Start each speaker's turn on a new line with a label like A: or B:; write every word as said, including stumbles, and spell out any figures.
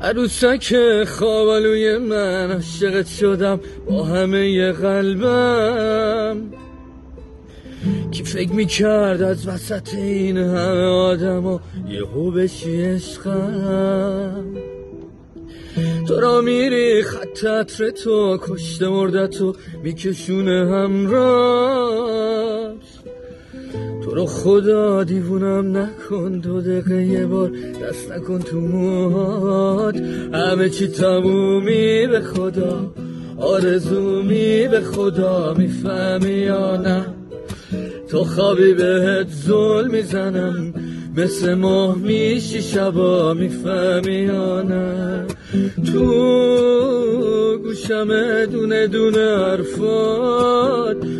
A: عروسک خوابالوی من، عاشقت شدم با همه قلبم. کی فکر میکرد از وسط این همه آدم و یهو بشی عشقم. تو را میری خط عطر تو کشته مردت و میکشونه همراش. تو رو خدا دیوونم نکن، دو دقیقه یه بار دست نکن تو موهات. همه چی تمومی به خدا، آرزومی به خدا، میفهمی یا نه؟ تو خوابی بهت زل میزنم، مثل ماه میشی شبا، میفهمی یا نه؟ تو گوشم دونه دونه حرفات،